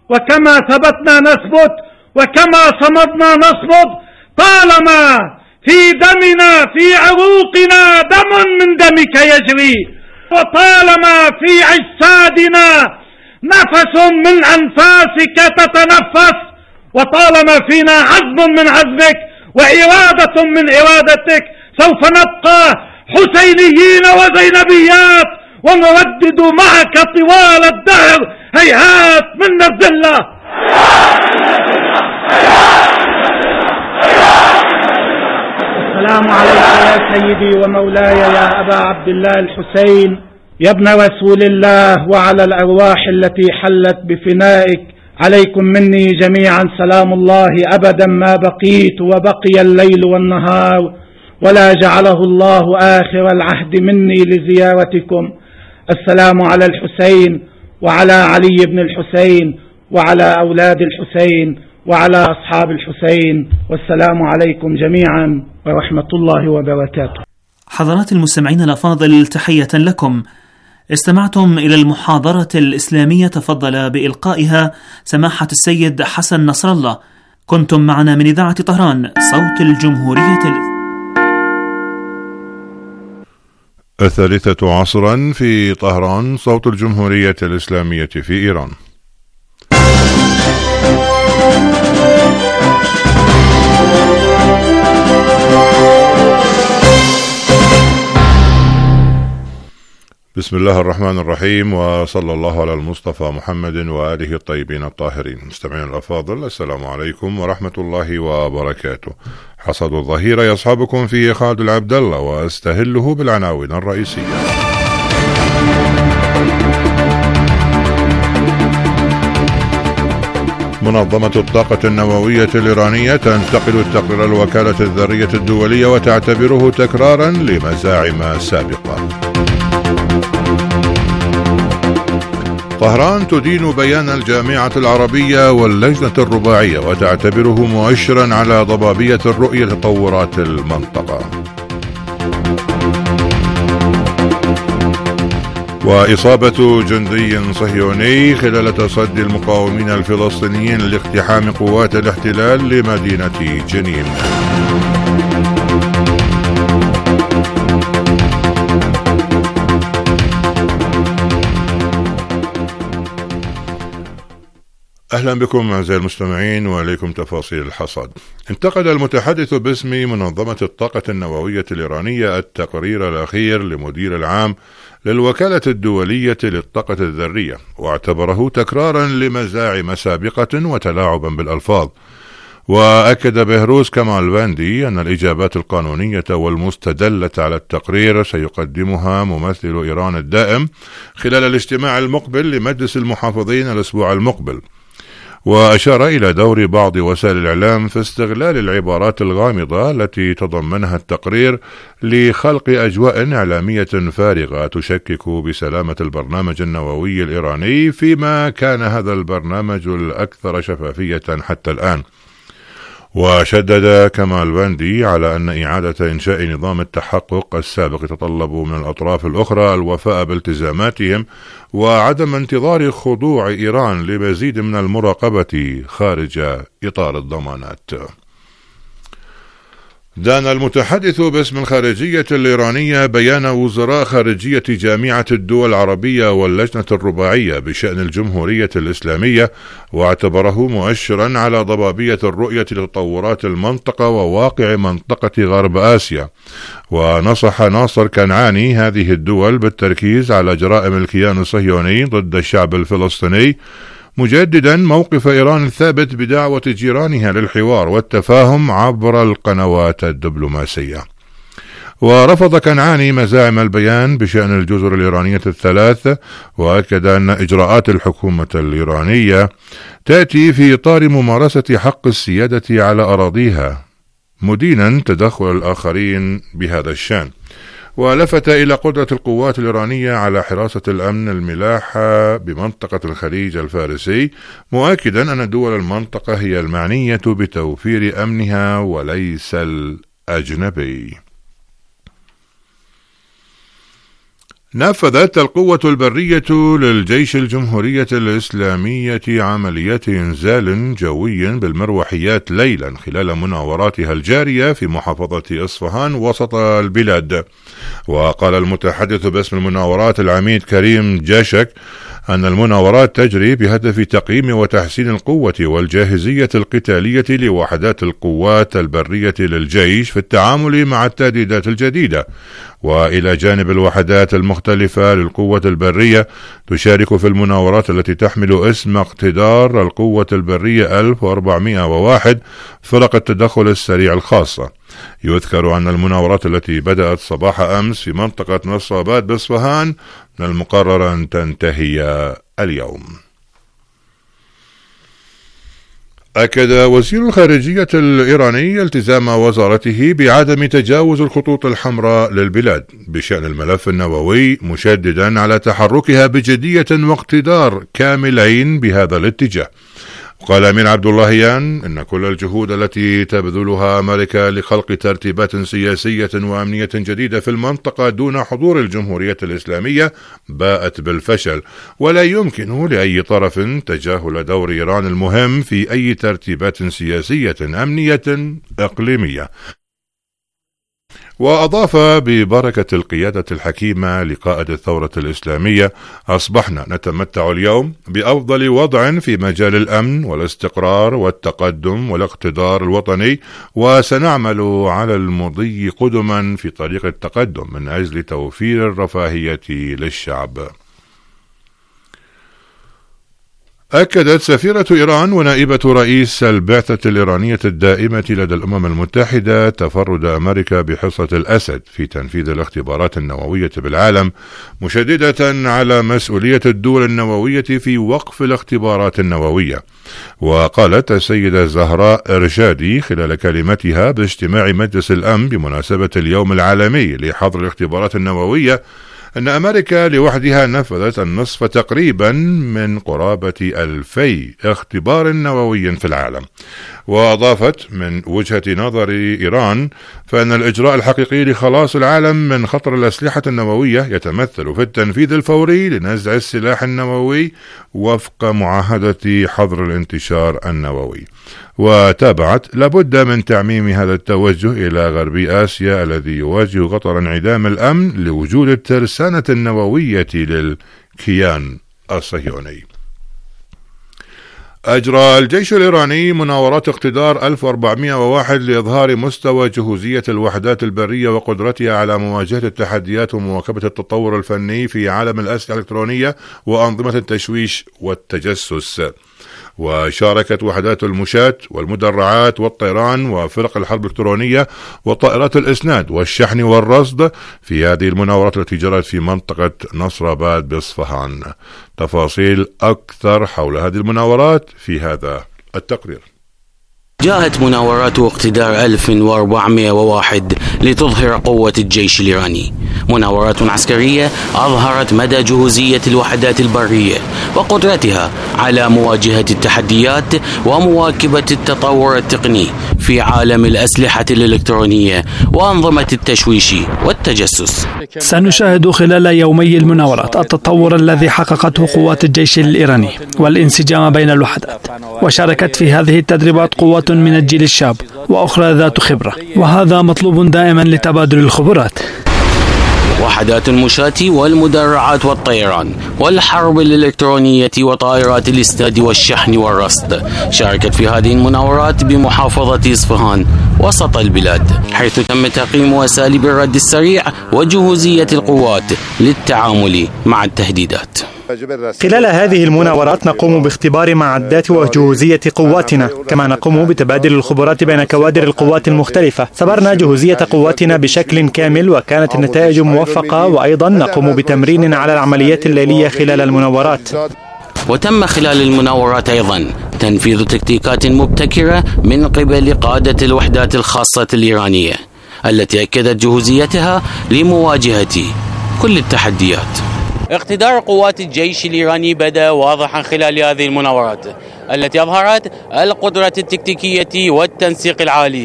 وكما ثبتنا نثبت وكما صمدنا نصمد. طالما في دمنا في عروقنا دم من دمك يجري، وطالما في أجسادنا نفس من أنفاسك تتنفس، وطالما فينا عزم من عزمك وإرادة من إرادتك، سوف نبقى حسينيين وزينبيات ونردد معك طوال الدهر: هيهات من الذلة. السلام عليك يا سيدي ومولاي يا أبا عبد الله الحسين، يا ابن رسول الله، وعلى الأرواح التي حلت بفنائك. عليكم مني جميعا سلام الله أبدا ما بقيت وبقي الليل والنهار، ولا جعله الله آخر العهد مني لزيارتكم. السلام على الحسين وعلى علي بن الحسين وعلى أولاد الحسين وعلى أصحاب الحسين، والسلام عليكم جميعا ورحمة الله وبركاته. حضرات المستمعين الأفاضل، تحية لكم. استمعتم إلى المحاضرة الإسلامية تفضل بإلقائها سماحة السيد حسن نصر الله. كنتم معنا من إذاعة طهران صوت الجمهورية 3 عصرا في طهران صوت الجمهورية الإسلامية في إيران. بسم الله الرحمن الرحيم، وصلى الله على المصطفى محمد وآله الطيبين الطاهرين. مستمعين الأفاضل، السلام عليكم ورحمة الله وبركاته. حصد الظهيرة يصحبكم فيه خالد العبد الله، وأستهله بالعناوين الرئيسية. منظمة الطاقة النووية الإيرانية تنتقد تقرير الوكالة الذرية الدولية وتعتبره تكرارا لمزاعم سابقة. طهران تدين بيان الجامعة العربية واللجنة الرباعية وتعتبره مؤشرا على ضبابية الرؤية لتطورات المنطقة. وإصابة جندي صهيوني خلال تصدي المقاومين الفلسطينيين لاقتحام قوات الاحتلال لمدينة جنين. أهلا بكم أعزائي المستمعين، وإليكم تفاصيل الحصاد. انتقد المتحدث باسم منظمة الطاقة النووية الإيرانية التقرير الأخير لمدير العام للوكالة الدولية للطاقة الذرية، واعتبره تكرارا لمزاعم سابقة وتلاعبا بالألفاظ. وأكد بهروز كمالفاندي أن الإجابات القانونية والمستدلة على التقرير سيقدمها ممثل إيران الدائم خلال الاجتماع المقبل لمجلس المحافظين الأسبوع المقبل. وأشار إلى دور بعض وسائل الإعلام في استغلال العبارات الغامضة التي تضمنها التقرير لخلق أجواء إعلامية فارغة تشكك بسلامة البرنامج النووي الإيراني، فيما كان هذا البرنامج الأكثر شفافية حتى الآن. وشدد كمالفاندي على أن إعادة إنشاء نظام التحقق السابق يتطلب من الأطراف الأخرى الوفاء بالتزاماتهم وعدم انتظار خضوع إيران لمزيد من المراقبة خارج إطار الضمانات. دان المتحدث باسم الخارجية الإيرانية بيان وزراء خارجية جامعة الدول العربية واللجنة الرباعية بشأن الجمهورية الإسلامية، واعتبره مؤشرا على ضبابية الرؤية لتطورات المنطقة وواقع منطقة غرب آسيا. ونصح ناصر كنعاني هذه الدول بالتركيز على جرائم الكيان الصهيوني ضد الشعب الفلسطيني، مجددا موقف إيران الثابت بدعوة جيرانها للحوار والتفاهم عبر القنوات الدبلوماسية. ورفض كنعاني مزاعم البيان بشأن الجزر الإيرانية ال3، وأكد أن إجراءات الحكومة الإيرانية تأتي في إطار ممارسة حق السيادة على أراضيها، مدينا تدخل الآخرين بهذا الشأن. ولفت إلى قدرة القوات الإيرانية على حراسة الأمن الملاح بمنطقة الخليج الفارسي، مؤكدا أن دول المنطقة هي المعنية بتوفير أمنها وليس الأجنبي. نفذت القوة البرية للجيش الجمهورية الإسلامية عمليات إنزال جوي بالمروحيات ليلا خلال مناوراتها الجارية في محافظة إصفهان وسط البلاد. وقال المتحدث باسم المناورات العميد كريم جاشك أن المناورات تجري بهدف تقييم وتحسين القوة والجاهزية القتالية لوحدات القوات البرية للجيش في التعامل مع التهديدات الجديدة. وإلى جانب الوحدات المختلفة للقوة البرية تشارك في المناورات التي تحمل اسم اقتدار القوة البرية 1401 فرق التدخل السريع الخاصة. يذكر أن المناورات التي بدأت صباح أمس في منطقة نصراباد بإصفهان من المقرر أن تنتهي اليوم. أكد وزير الخارجية الإيراني التزام وزارته بعدم تجاوز الخطوط الحمراء للبلاد بشأن الملف النووي، مشددا على تحركها بجدية واقتدار كاملين بهذا الاتجاه. قال أمين عبد اللهيان إن كل الجهود التي تبذلها أمريكا لخلق ترتيبات سياسية وأمنية جديدة في المنطقة دون حضور الجمهورية الإسلامية باءت بالفشل، ولا يمكن لأي طرف تجاهل دور إيران المهم في أي ترتيبات سياسية أمنية إقليمية. وأضاف ببركة القيادة الحكيمة لقائد الثورة الإسلامية أصبحنا نتمتع اليوم بأفضل وضع في مجال الأمن والاستقرار والتقدم والاقتدار الوطني، وسنعمل على المضي قدما في طريق التقدم من أجل توفير الرفاهية للشعب. أكدت سفيرة إيران ونائبة رئيس البعثة الإيرانية الدائمة لدى الأمم المتحدة تفرد أمريكا بحصة الأسد في تنفيذ الاختبارات النووية بالعالم، مشددة على مسؤولية الدول النووية في وقف الاختبارات النووية. وقالت السيدة زهراء إرشادي خلال كلمتها باجتماع مجلس الأمن بمناسبة اليوم العالمي لحظر الاختبارات النووية أن أمريكا لوحدها نفذت النصف تقريبا من قرابة 2000 اختبار نووي في العالم. وأضافت من وجهة نظر إيران فإن الإجراء الحقيقي لخلاص العالم من خطر الأسلحة النووية يتمثل في التنفيذ الفوري لنزع السلاح النووي وفق معاهدة حظر الانتشار النووي. وتابعت لابد من تعميم هذا التوجه إلى غرب آسيا الذي يواجه خطر انعدام الأمن لوجود الترسانة النووية للكيان الصهيوني. أجرى الجيش الإيراني مناورات اقتدار 1401 لإظهار مستوى جهوزية الوحدات البرية وقدرتها على مواجهة التحديات ومواكبة التطور الفني في عالم الأسلحة الإلكترونية وأنظمة التشويش والتجسس. وشاركت وحدات المشاة والمدرعات والطيران وفرق الحرب الإلكترونية وطائرات الإسناد والشحن والرصد في هذه المناورات التي جرت في منطقة نصراباد بإصفهان. تفاصيل أكثر حول هذه المناورات في هذا التقرير. جاءت مناورات اقتدار 1401 لتظهر قوة الجيش الإيراني، مناورات عسكرية أظهرت مدى جهوزية الوحدات البرية وقدرتها على مواجهة التحديات ومواكبة التطور التقني في عالم الأسلحة الإلكترونية وأنظمة التشويش والتجسس. سنشاهد خلال يومي المناورات التطور الذي حققته قوات الجيش الإيراني والانسجام بين الوحدات، وشاركت في هذه التدريبات قوات من الجيل الشاب وأخرى ذات خبرة، وهذا مطلوب دائما لتبادل الخبرات. وحدات المشاة والمدرعات والطيران والحرب الإلكترونية وطائرات الاستاد والشحن والرصد شاركت في هذه المناورات بمحافظة إصفهان وسط البلاد، حيث تم تقييم أساليب الرد السريع وجهوزية القوات للتعامل مع التهديدات. خلال هذه المناورات نقوم باختبار معدات وجهوزية قواتنا، كما نقوم بتبادل الخبرات بين كوادر القوات المختلفة. اختبرنا جهوزية قواتنا بشكل كامل وكانت النتائج موفقة، وأيضا نقوم بتمرين على العمليات الليلية خلال المناورات. وتم خلال المناورات أيضا تنفيذ تكتيكات مبتكرة من قبل قادة الوحدات الخاصة الإيرانية التي أكدت جهوزيتها لمواجهة كل التحديات. اقتدار قوات الجيش الإيراني بدأ واضحا خلال هذه المناورات التي أظهرت القدرة التكتيكية والتنسيق العالي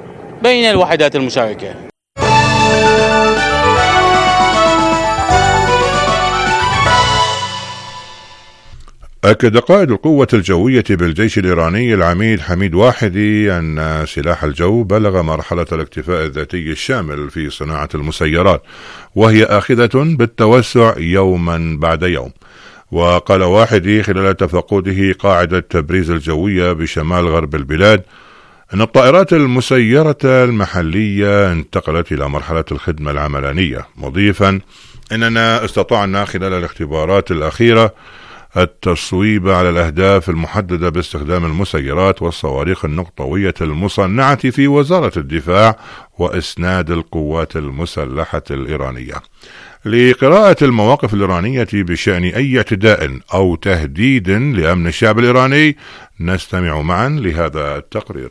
بين الوحدات المشاركة. أكد قائد القوة الجوية بالجيش الإيراني العميد حميد واحدي أن سلاح الجو بلغ مرحلة الاكتفاء الذاتي الشامل في صناعة المسيرات، وهي آخذة بالتوسع يوما بعد يوم. وقال واحدي خلال تفقده قاعدة تبريز الجوية بشمال غرب البلاد أن الطائرات المسيرة المحلية انتقلت إلى مرحلة الخدمة العملانية، مضيفا أننا استطعنا خلال الاختبارات الأخيرة التصويب على الأهداف المحددة باستخدام المسيرات والصواريخ النقطوية المصنعة في وزارة الدفاع وإسناد القوات المسلحة الإيرانية. لقراءة المواقف الإيرانية بشأن أي اعتداء أو تهديد لأمن الشعب الإيراني نستمع معا لهذا التقرير.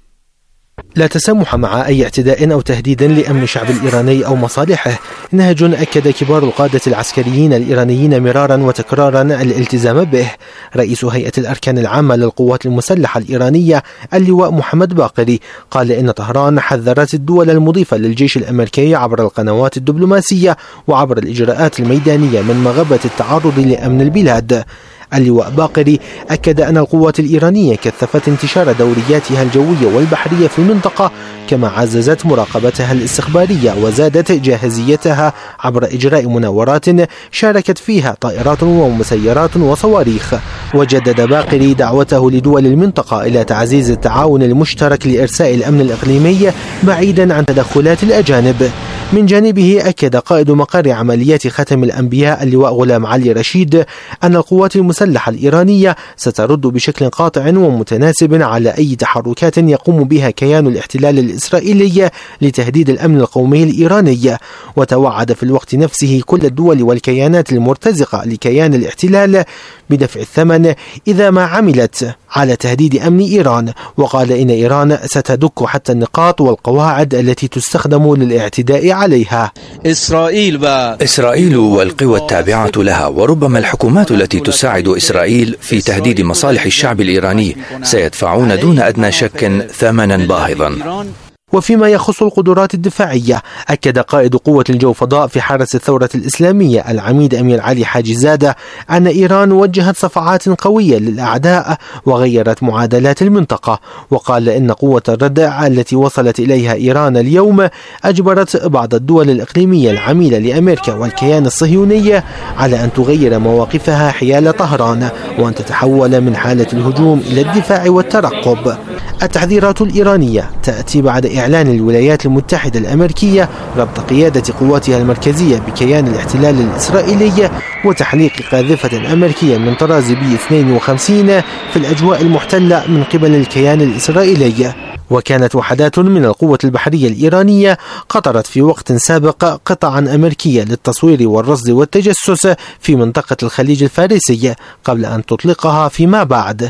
لا تسامح مع أي اعتداء أو تهديد لأمن الشعب الإيراني أو مصالحه، نهج أكد كبار القادة العسكريين الإيرانيين مرارا وتكرارا الالتزام به. رئيس هيئة الأركان العامة للقوات المسلحة الإيرانية اللواء محمد باقري قال إن طهران حذرت الدول المضيفة للجيش الأمريكي عبر القنوات الدبلوماسية وعبر الإجراءات الميدانية من مغبة التعرض لأمن البلاد. اللواء باقري أكد أن القوات الإيرانية كثفت انتشار دورياتها الجوية والبحرية في المنطقة، كما عززت مراقبتها الاستخبارية وزادت جاهزيتها عبر إجراء مناورات شاركت فيها طائرات ومسيرات وصواريخ. وجدد باقري دعوته لدول المنطقة إلى تعزيز التعاون المشترك لإرساء الأمن الإقليمي بعيدا عن تدخلات الأجانب. من جانبه أكد قائد مقر عمليات ختم الأنبياء اللواء غلام علي رشيد أن القوات المسلحة الإيرانية سترد بشكل قاطع ومتناسب على أي تحركات يقوم بها كيان الاحتلال الإسرائيلي لتهديد الأمن القومي الإيراني، وتوعد في الوقت نفسه كل الدول والكيانات المرتزقة لكيان الاحتلال بدفع الثمن إذا ما عملت على تهديد أمن إيران. وقال إن إيران ستدك حتى النقاط والقواعد التي تستخدم للاعتداء عليها. إسرائيل والقوى التابعة لها وربما الحكومات التي تساعد إسرائيل في تهديد مصالح الشعب الإيراني سيدفعون دون أدنى شك ثمنا باهظا. وفيما يخص القدرات الدفاعية، أكد قائد قوة الجو فضاء في حرس الثورة الإسلامية العميد أمير علي حاجي زادة أن إيران وجهت صفعات قوية للأعداء وغيرت معادلات المنطقة. وقال إن قوة الردع التي وصلت إليها إيران اليوم أجبرت بعض الدول الإقليمية العميلة لأمريكا والكيان الصهيوني على أن تغير مواقفها حيال طهران وأن تتحول من حالة الهجوم إلى الدفاع والترقب. التحذيرات الإيرانية تأتي بعد إعلان الولايات المتحدة الأمريكية ربط قيادة قواتها المركزية بكيان الاحتلال الإسرائيلي وتحليق قاذفة أمريكية من طراز بي 52 في الأجواء المحتلة من قبل الكيان الإسرائيلي. وكانت وحدات من القوة البحرية الإيرانية قطرت في وقت سابق قطعا أمريكية للتصوير والرصد والتجسس في منطقة الخليج الفارسي قبل أن تطلقها فيما بعد.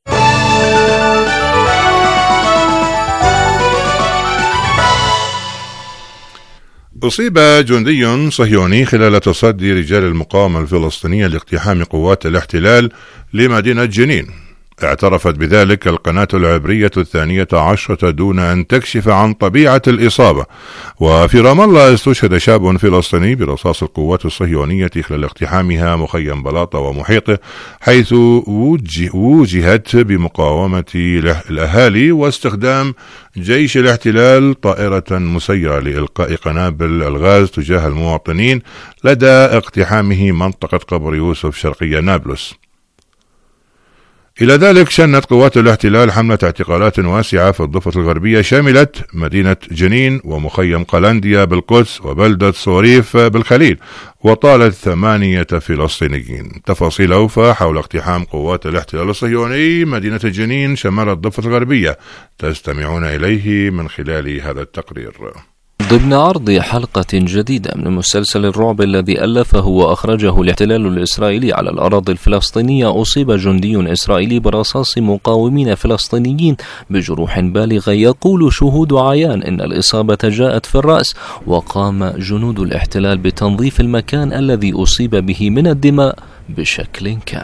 أصيب جندي صهيوني خلال تصدي رجال المقاومة الفلسطينية لاقتحام قوات الاحتلال لمدينة جنين. اعترفت بذلك القناة العبرية 12 دون أن تكشف عن طبيعة الإصابة. وفي رام الله استشهد شاب فلسطيني برصاص القوات الصهيونية خلال اقتحامها مخيم بلاطة ومحيطه، حيث وجهت بمقاومة الأهالي واستخدام جيش الاحتلال طائرة مسيرة لإلقاء قنابل الغاز تجاه المواطنين لدى اقتحامه منطقة قبر يوسف شرقية نابلس. إلى ذلك شنت قوات الاحتلال حملة اعتقالات واسعة في الضفة الغربية شملت مدينة جنين ومخيم قلنديا بالقدس وبلدة صوريف بالخليل، وطالت 8 فلسطينيين. تفاصيل أوفى حول اقتحام قوات الاحتلال الصهيوني مدينة جنين شمال الضفة الغربية تستمعون إليه من خلال هذا التقرير. ضمن عرض حلقة جديدة من مسلسل الرعب الذي ألفه وأخرجه الاحتلال الإسرائيلي على الأراضي الفلسطينية، أصيب جندي إسرائيلي برصاص مقاومين فلسطينيين بجروح بالغة. يقول شهود عيان إن الإصابة جاءت في الرأس، وقام جنود الاحتلال بتنظيف المكان الذي أصيب به من الدماء بشكل كامل.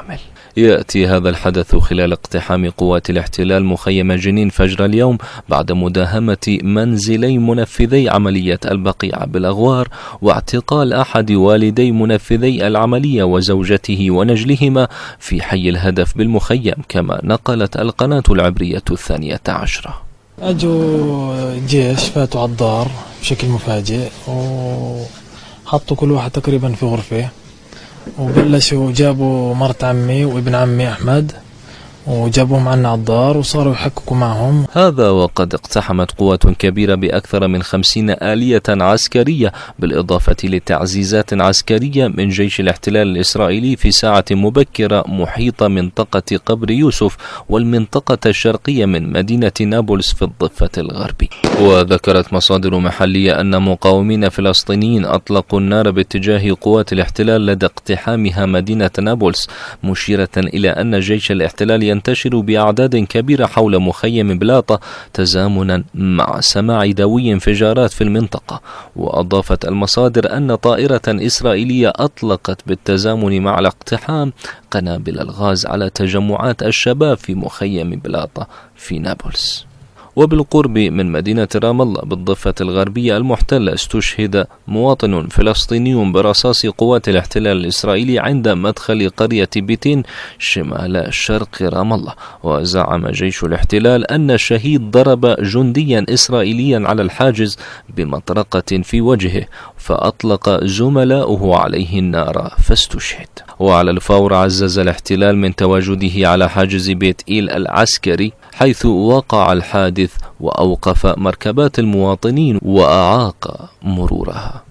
يأتي هذا الحدث خلال اقتحام قوات الاحتلال مخيم جنين فجر اليوم بعد مداهمة منزلي منفذي عملية البقيع بالأغوار واعتقال أحد والدي منفذي العملية وزوجته ونجلهما في حي الهدف بالمخيم، كما نقلت القناة العبرية 12. أجوا جيش فاتوا على الدار بشكل مفاجئ وحطوا كل واحد تقريبا في غرفة، وبلشوا جابوا مرت عمي وابن عمي أحمد وجابوهم عنا على الدار وصاروا يحققوا معهم. هذا وقد اقتحمت قوات كبيرة بأكثر من 50 آلية عسكرية بالإضافة لتعزيزات عسكرية من جيش الاحتلال الإسرائيلي في ساعة مبكرة محيط منطقة قبر يوسف والمنطقة الشرقية من مدينة نابلس في الضفة الغربي. وذكرت مصادر محلية أن مقاومين فلسطينيين أطلقوا النار باتجاه قوات الاحتلال لدى اقتحامها مدينة نابلس، مشيرة إلى أن جيش الاحتلال ينتشر بأعداد كبيرة حول مخيم بلاطة تزامنا مع سماع دوي انفجارات في المنطقة. وأضافت المصادر أن طائرة إسرائيلية أطلقت بالتزامن مع الاقتحام قنابل الغاز على تجمعات الشباب في مخيم بلاطة في نابلس. وبالقرب من مدينة رام الله بالضفة الغربية المحتلة استشهد مواطن فلسطيني برصاص قوات الاحتلال الإسرائيلي عند مدخل قرية بيتين شمال شرق رام الله. وزعم جيش الاحتلال أن الشهيد ضرب جنديا إسرائيليا على الحاجز بمطرقة في وجهه فأطلق زملاؤه عليه النار فاستشهد. وعلى الفور عزز الاحتلال من تواجده على حاجز بيت إيل العسكري حيث وقع الحادث وأوقف مركبات المواطنين وأعاق مرورها.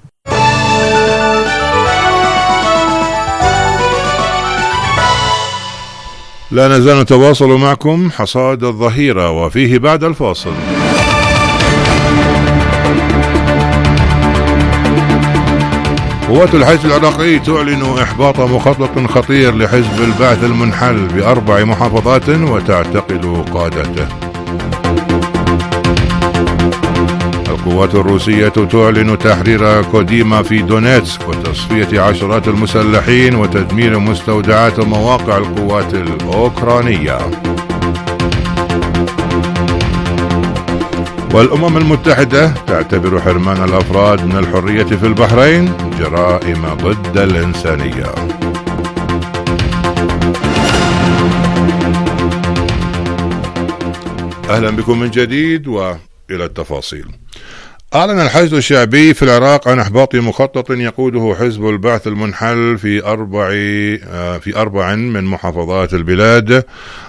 لا نزال نتواصل معكم حصاد الظهيرة وفيه بعد الفاصل. قوات الحشد العراقي تعلن إحباط مخطط خطير لحزب البعث المنحل ب4 محافظات وتعتقل قادته. القوات الروسية تعلن تحرير كوديما في دونيتسك وتصفية عشرات المسلحين وتدمير مستودعات ومواقع القوات الأوكرانية. والأمم المتحدة تعتبر حرمان الأفراد من الحرية في البحرين جرائم ضد الإنسانية. أهلا بكم من جديد وإلى التفاصيل. أعلن الحشد الشعبي في العراق عن إحباط مخطط يقوده حزب البعث المنحل في 4 من محافظات البلاد.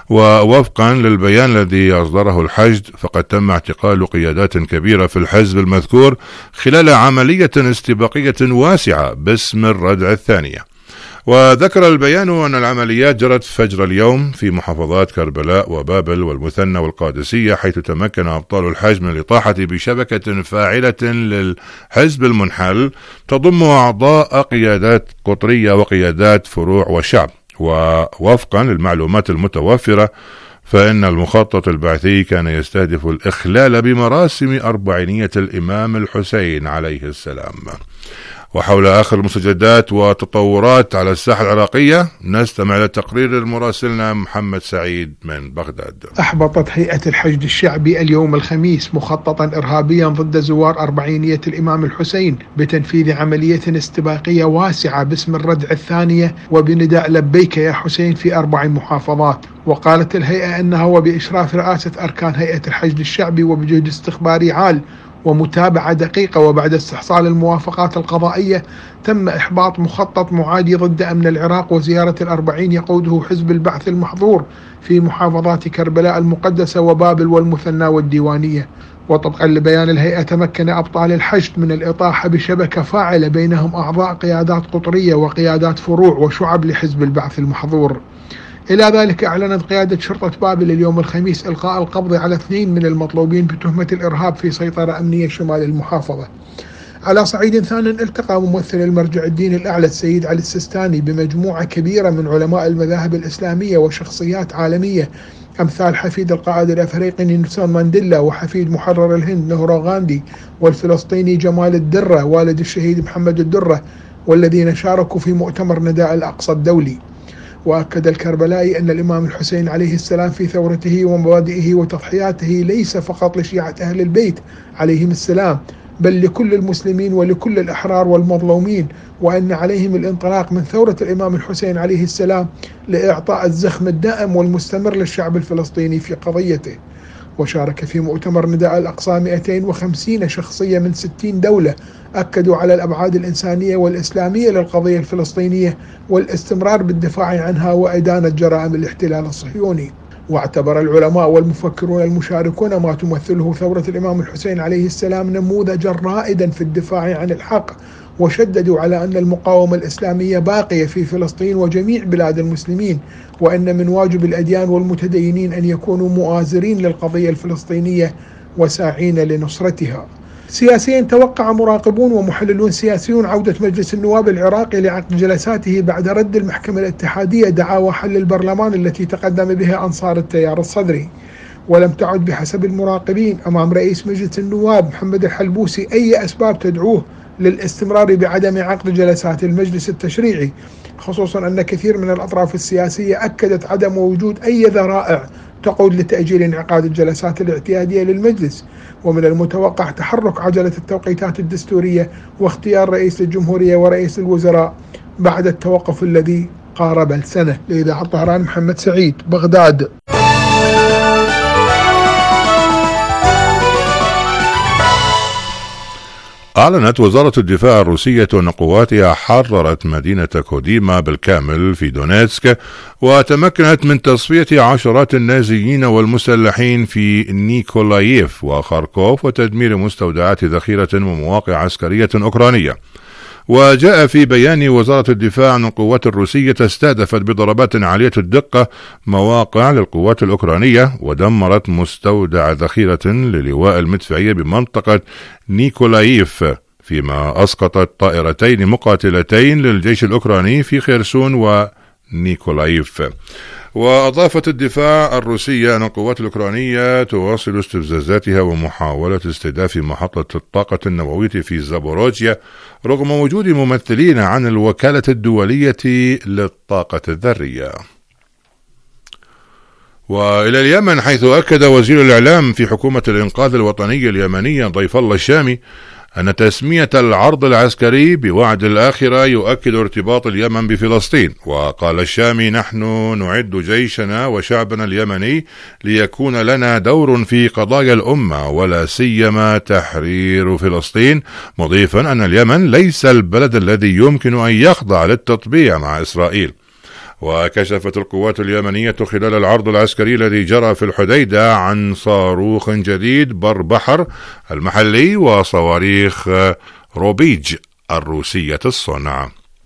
ووفقا للبيان الذي أصدره الحشد فقد تم اعتقال قيادات كبيرة في الحزب المذكور خلال عملية استباقية واسعة باسم الردع الثانية. وذكر البيان أن العمليات جرت فجر اليوم في محافظات كربلاء وبابل والمثنى والقادسية، حيث تمكن أبطال الحشد من الإطاحة بشبكة فاعلة للحزب المنحل تضم أعضاء قيادات قطرية وقيادات فروع وشعب. ووفقا للمعلومات المتوفرة فإن المخطط البعثي كان يستهدف الإخلال بمراسم أربعينية الإمام الحسين عليه السلام. وحول آخر المستجدات وتطورات على الساحة العراقية نستمع إلى تقرير مراسلنا محمد سعيد من بغداد. أحبطت هيئة الحشد الشعبي اليوم الخميس مخططا إرهابيا ضد زوار أربعينية الإمام الحسين بتنفيذ عملية استباقية واسعة باسم الردع الثانية وبنداء لبيك يا حسين في 4 محافظات. وقالت الهيئة أنها وبإشراف رئاسة أركان هيئة الحشد الشعبي وبجهد استخباري عال ومتابعة دقيقة وبعد استحصال الموافقات القضائية تم إحباط مخطط معادي ضد أمن العراق وزيارة 40 يقوده حزب البعث المحظور في محافظات كربلاء المقدسة وبابل والمثنى والديوانية. وطبقا لبيان الهيئة تمكن أبطال الحشد من الإطاحة بشبكة فاعلة بينهم أعضاء قيادات قطرية وقيادات فروع وشعب لحزب البعث المحظور. إلى ذلك أعلنت قيادة شرطة بابل اليوم الخميس إلقاء القبض على 2 من المطلوبين بتهمة الإرهاب في سيطرة أمنية شمال المحافظة. على صعيد ثاني التقى ممثل المرجع الديني الأعلى السيد علي السيستاني بمجموعة كبيرة من علماء المذاهب الإسلامية وشخصيات عالمية أمثال حفيد القائد الأفريقي نيلسون مانديلا وحفيد محرر الهند نهرو غاندي والفلسطيني جمال الدرة والد الشهيد محمد الدرة، والذين شاركوا في مؤتمر نداء الأقصى الدولي. وأكد الكربلائي أن الإمام الحسين عليه السلام في ثورته ومبادئه وتضحياته ليس فقط لشيعة أهل البيت عليهم السلام، بل لكل المسلمين ولكل الأحرار والمظلومين، وأن عليهم الانطلاق من ثورة الإمام الحسين عليه السلام لإعطاء الزخم الدائم والمستمر للشعب الفلسطيني في قضيته. وشارك في مؤتمر نداء الأقصى 250 شخصية من 60 دولة أكدوا على الأبعاد الإنسانية والإسلامية للقضية الفلسطينية والاستمرار بالدفاع عنها وإدانة جرائم الاحتلال الصهيوني. واعتبر العلماء والمفكرون المشاركون ما تمثله ثورة الإمام الحسين عليه السلام نموذجا رائدا في الدفاع عن الحق، وشددوا على أن المقاومة الإسلامية باقية في فلسطين وجميع بلاد المسلمين، وأن من واجب الأديان والمتدينين أن يكونوا مؤازرين للقضية الفلسطينية وساعين لنصرتها. سياسيا، توقع مراقبون ومحللون سياسيون عودة مجلس النواب العراقي لعقد جلساته بعد رد المحكمة الاتحادية دعاوى حل البرلمان التي تقدم بها أنصار التيار الصدري. ولم تعد بحسب المراقبين أمام رئيس مجلس النواب محمد الحلبوسي أي أسباب تدعوه للاستمرار بعدم عقد جلسات المجلس التشريعي، خصوصا أن كثير من الأطراف السياسية أكدت عدم وجود أي ذرائع تقود لتأجيل انعقاد الجلسات الاعتيادية للمجلس. ومن المتوقع تحرك عجلة التوقيتات الدستورية واختيار رئيس للجمهورية ورئيس الوزراء بعد التوقف الذي قارب السنة. لإذاعة طهران، محمد سعيد، بغداد. أعلنت وزارة الدفاع الروسية أن قواتها حررت مدينة كوديما بالكامل في دونيتسك، وتمكنت من تصفية عشرات النازيين والمسلحين في نيكولايف وخاركوف وتدمير مستودعات ذخيرة ومواقع عسكرية أوكرانية. وجاء في بيان وزارة الدفاع أن القوات الروسية استهدفت بضربات عالية الدقة مواقع للقوات الأوكرانية، ودمرت مستودع ذخيرة للواء المدفعية بمنطقة نيكولايف، فيما أسقطت طائرتين مقاتلتين للجيش الأوكراني في خيرسون ونيكولايف. وأضافت الدفاع الروسية أن القوات الأوكرانية تواصل استفزازاتها ومحاولة استهداف محطة الطاقة النووية في زابوروجيا رغم وجود ممثلين عن الوكالة الدولية للطاقة الذرية. وإلى اليمن، حيث أكد وزير الإعلام في حكومة الإنقاذ الوطني اليمنية ضيف الله الشامي أن تسمية العرض العسكري بوعد الآخرة يؤكد ارتباط اليمن بفلسطين. وقال الشامي: نحن نعد جيشنا وشعبنا اليمني ليكون لنا دور في قضايا الأمة ولا سيما تحرير فلسطين، مضيفا أن اليمن ليس البلد الذي يمكن أن يخضع للتطبيع مع إسرائيل. وكشفت القوات اليمنية خلال العرض العسكري الذي جرى في الحديدة عن صاروخ جديد بر بحر المحلي وصواريخ روبيج الروسية الصنع.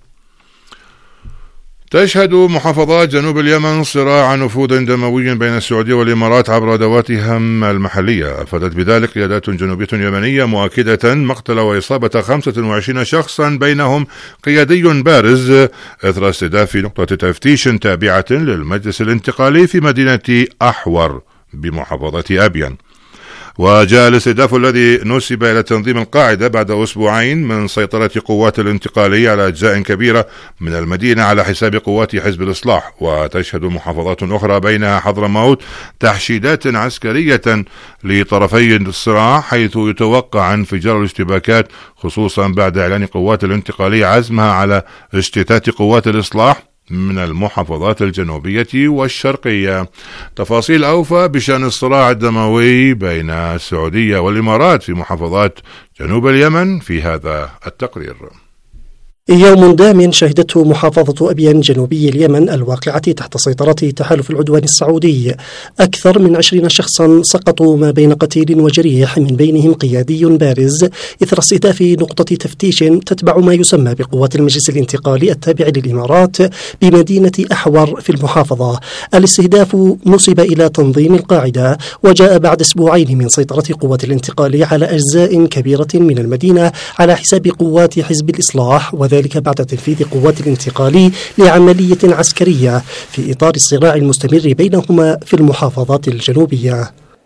تشهد محافظات جنوب اليمن صراع نفوذ دموي بين السعودية والإمارات عبر أدواتها المحلية. أفادت بذلك قيادات جنوبية يمنية مؤكدة مقتل وإصابة 25 شخصا بينهم قيادي بارز إثر استهداف نقطة تفتيش تابعة للمجلس الانتقالي في مدينة أحور بمحافظة أبين. وجاء الاستهداف الذي نسب إلى تنظيم القاعدة بعد أسبوعين من سيطرة قوات الانتقالية على أجزاء كبيرة من المدينة على حساب قوات حزب الإصلاح. وتشهد محافظات أخرى بينها حضرموت تحشيدات عسكرية لطرفي الصراع، حيث يتوقع انفجار الاشتباكات، خصوصا بعد إعلان قوات الانتقالية عزمها على اجتثاث قوات الإصلاح من المحافظات الجنوبية والشرقية. تفاصيل أوفى بشأن الصراع الدموي بين السعودية والإمارات في محافظات جنوب اليمن في هذا التقرير. يوم دام شهدته محافظة أبين جنوبي اليمن الواقعة تحت سيطرة تحالف العدوان السعودي. أكثر من 20 شخصا سقطوا ما بين قتيل وجريح، من بينهم قيادي بارز، إثر استهداف نقطة تفتيش تتبع ما يسمى بقوات المجلس الانتقالي التابع للإمارات بمدينة أحور في المحافظة. الاستهداف نسب إلى تنظيم القاعدة، وجاء بعد أسبوعين من سيطرة قوات الانتقالي على أجزاء كبيرة من المدينة على حساب قوات حزب الإصلاح، وذلك بعد تنفيذ قوات الانتقالي لعملية عسكرية في إطار الصراع المستمر بينهما في المحافظات الجنوبية.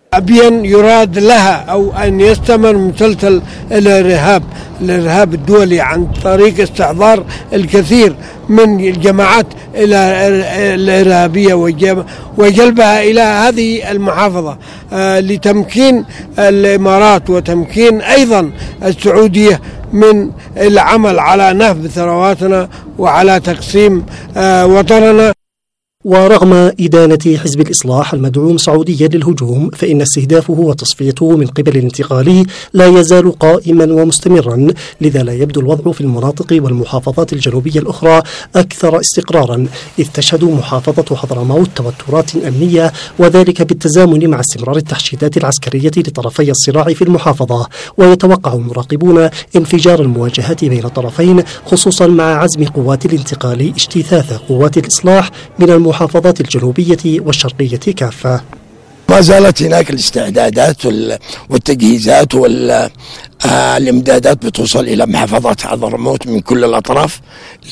أبين يراد لها أو أن يستمر مسلسل الإرهاب الدولي عن طريق استحضار الكثير من الجماعات الإرهابية وجلبها إلى هذه المحافظة لتمكين الإمارات وتمكين أيضا السعودية من العمل على نهب ثرواتنا وعلى تقسيم وطننا. ورغم إدانة حزب الإصلاح المدعوم سعوديا للهجوم، فإن استهدافه وتصفيته من قبل الانتقالي لا يزال قائما ومستمرا، لذا لا يبدو الوضع في المناطق والمحافظات الجنوبية الأخرى أكثر استقرارا، إذ تشهد محافظة حضرموت توترات أمنية، وذلك بالتزامن مع استمرار التحشيدات العسكرية لطرفي الصراع في المحافظة. ويتوقع المراقبون انفجار المواجهات بين الطرفين، خصوصا مع عزم قوات الانتقال اجتثاث قوات الإصلاح من المحافظات الجنوبية والشرقية كافة. ما زالت هناك الاستعدادات والتجهيزات والامدادات بتوصل إلى محافظة حضرموت من كل الأطراف،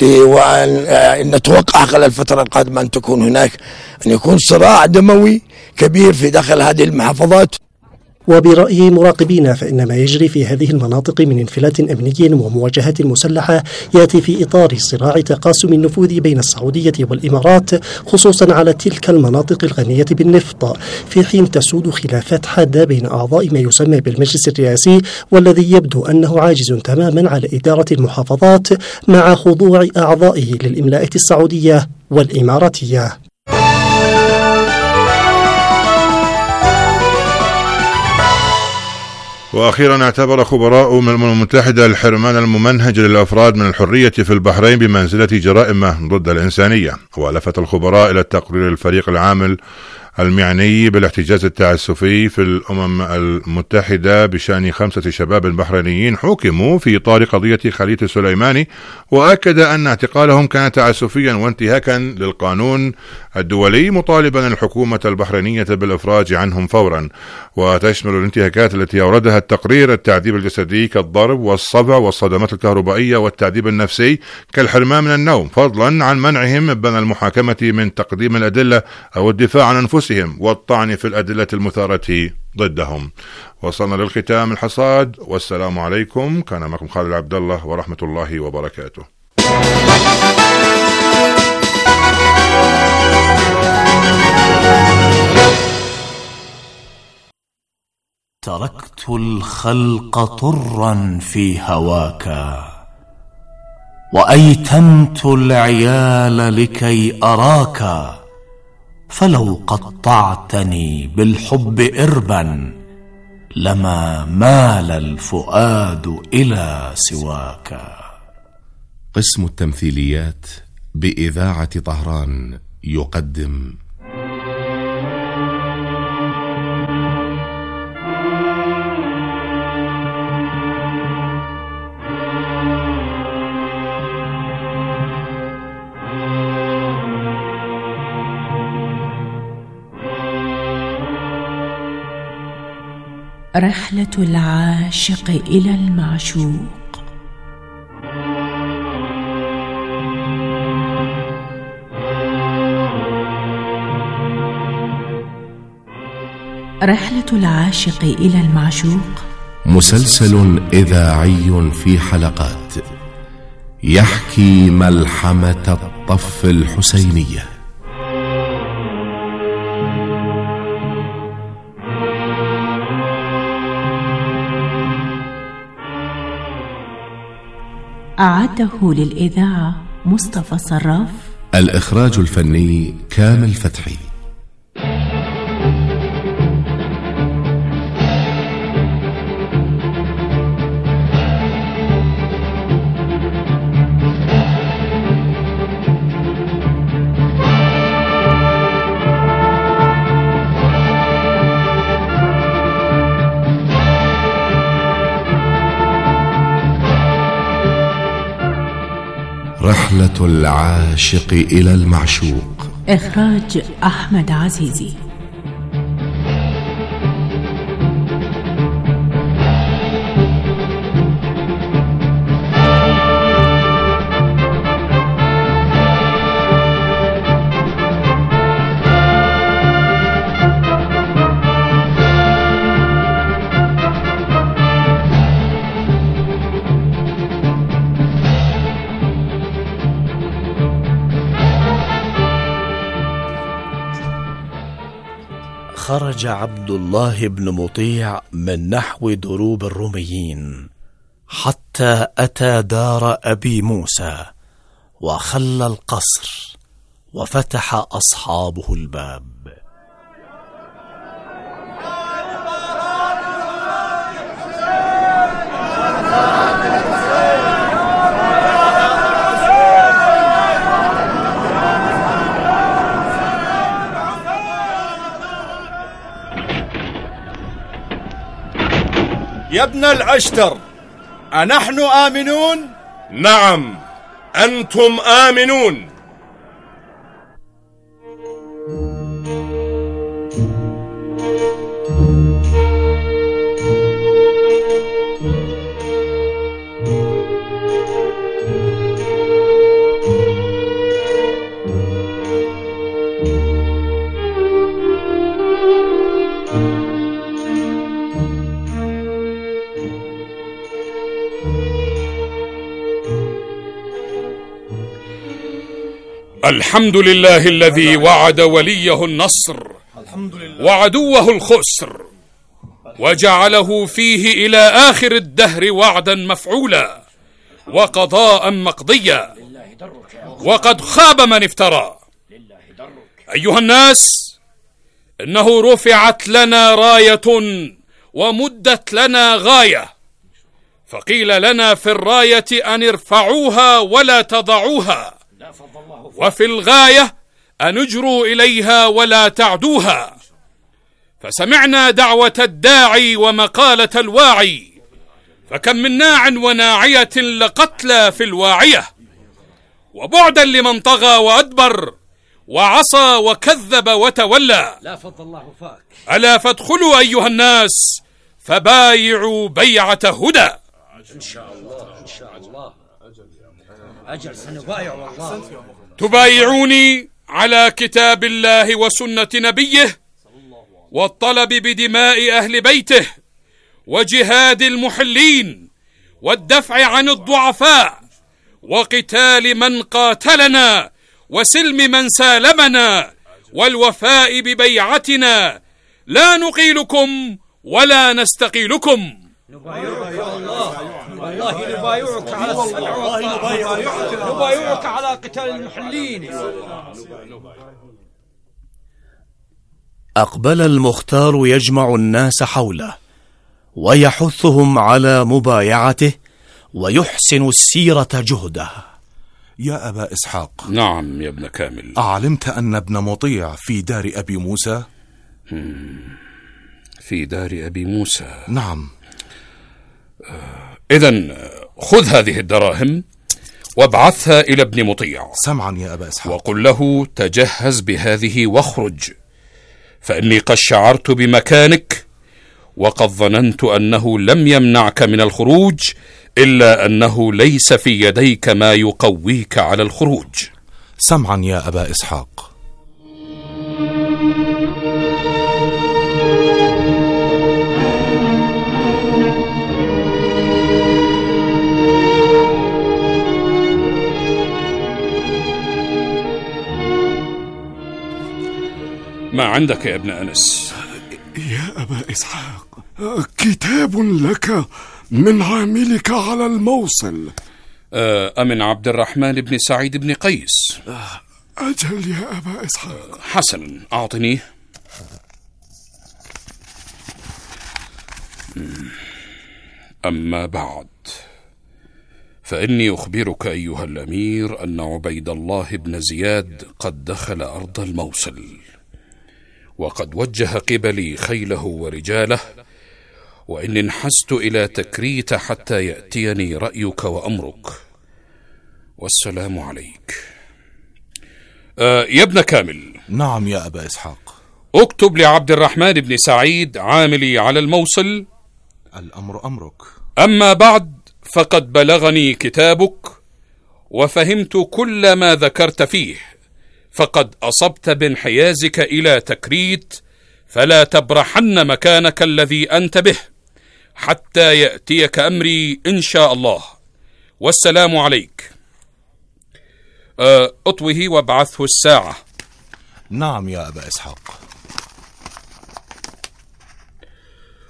ونتوقع خلال الفترة القادمة أن تكون هناك أن يكون صراع دموي كبير في داخل هذه المحافظات. وبرأي مراقبين فإن ما يجري في هذه المناطق من انفلات أمني ومواجهات مسلحة يأتي في إطار صراع تقاسم النفوذ بين السعودية والإمارات، خصوصا على تلك المناطق الغنية بالنفط، في حين تسود خلافات حادة بين أعضاء ما يسمى بالمجلس الرئاسي، والذي يبدو أنه عاجز تماما على إدارة المحافظات مع خضوع أعضائه للإملاءات السعودية والإماراتية. وأخيرا اعتبر خبراء من الأمم المتحدة الحرمان الممنهج للأفراد من الحرية في البحرين بمنزلة جرائم ضد الإنسانية. ولفت الخبراء إلى التقرير الفريق العامل المعني بالاحتجاز التعسفي في الأمم المتحدة بشأن 5 شباب بحرينيين حكموا في إطار قضية خلية السليماني، وأكد أن اعتقالهم كان تعسفيا وانتهاكا للقانون الدولي، مطالبا الحكومة البحرينية بالإفراج عنهم فورا. وتشمل الانتهاكات التي أوردها التقرير التعذيب الجسدي كالضرب والصفع والصدمات الكهربائية والتعذيب النفسي كالحرمان من النوم، فضلا عن منعهم من المحاكمة من تقديم الأدلة أو الدفاع عن أنفسهم والطعن في الأدلة المثارة ضدهم. وصلنا للختام الحصاد، والسلام عليكم. كان معكم خالد عبد الله ورحمة الله وبركاته. تركت الخلق طرا في هواك، وأيتمت العيال لكي أراك، فلو قطعتني بالحب إربا لما مال الفؤاد إلى سواك. قسم التمثيليات بإذاعة طهران يقدم رحلة العاشق إلى المعشوق. رحلة العاشق إلى المعشوق مسلسل إذاعي في حلقات يحكي ملحمة الطف الحسينية. أعده للإذاعة مصطفى صراف. الإخراج الفني كامل فتحي. رحلة العاشق إلى المعشوق. إخراج أحمد عزيزي. خرج عبد الله بن مطيع من نحو دروب الروميين حتى أتى دار أبي موسى وخلى القصر وفتح أصحابه الباب. يا ابن الأشتر، أنحن آمنون؟ نعم، أنتم آمنون. الحمد لله الذي وعد وليه النصر وعدوه الخسر، وجعله فيه إلى آخر الدهر وعدا مفعولا وقضاء مقضيا، وقد خاب من افترى. أيها الناس، إنه رفعت لنا راية ومدت لنا غاية، فقيل لنا في الراية أن ارفعوها ولا تضعوها، وفي الغاية أن اجروا إليها ولا تعدوها. فسمعنا دعوة الداعي ومقالة الواعي، فكم من ناع وناعية لقتلى في الواعية، وبعدا لمن طغى وأدبر وعصى وكذب وتولى. لا فضل الله فاك. ألا فادخلوا أيها الناس فبايعوا بيعة هدى. إن شاء الله إن شاء الله، أجل سنبايع والله. تبايعوني على كتاب الله وسنة نبيه، والطلب بدماء أهل بيته، وجهاد المحلين، والدفع عن الضعفاء، وقتال من قاتلنا، وسلم من سالمنا، والوفاء ببيعتنا. لا نقيلكم ولا نستقيلكم. نبايعك والله، والله نبايعك على السمع، نبايعك على قتال المحلين. أقبل المختار يجمع الناس حوله ويحثهم على مبايعته ويحسن السيرة جهده. يا أبا إسحاق. نعم يا ابن كامل. أعلمت أن ابن مطيع في دار أبي موسى؟ في دار أبي موسى؟ نعم. إذن خذ هذه الدراهم وابعثها إلى ابن مطيع. سمعا يا أبا إسحاق. وقل له تجهز بهذه واخرج، فإني قد شعرت بمكانك، وقد ظننت أنه لم يمنعك من الخروج، إلا أنه ليس في يديك ما يقويك على الخروج. سمعا يا أبا إسحاق. ما عندك يا ابن أنس؟ يا أبا إسحاق، كتاب لك من عاملك على الموصل. أمن عبد الرحمن بن سعيد بن قيس. أجل يا أبا إسحاق. حسنا، أعطنيه. أما بعد، فإني أخبرك أيها الأمير أن عبيد الله بن زياد قد دخل أرض الموصل، وقد وجه قبلي خيله ورجاله، وإن انحست إلى تكريت حتى يأتيني رأيك وأمرك. والسلام عليك. يا ابن كامل. نعم يا أبا إسحاق. اكتب لعبد الرحمن بن سعيد عاملي على الموصل: الأمر أمرك. أما بعد، فقد بلغني كتابك وفهمت كل ما ذكرت فيه، فقد أصبت بانحيازك إلى تكريت، فلا تبرحن مكانك الذي أنت به حتى يأتيك أمري إن شاء الله. والسلام عليك. اطوه وابعثه الساعة. نعم يا أبا إسحاق.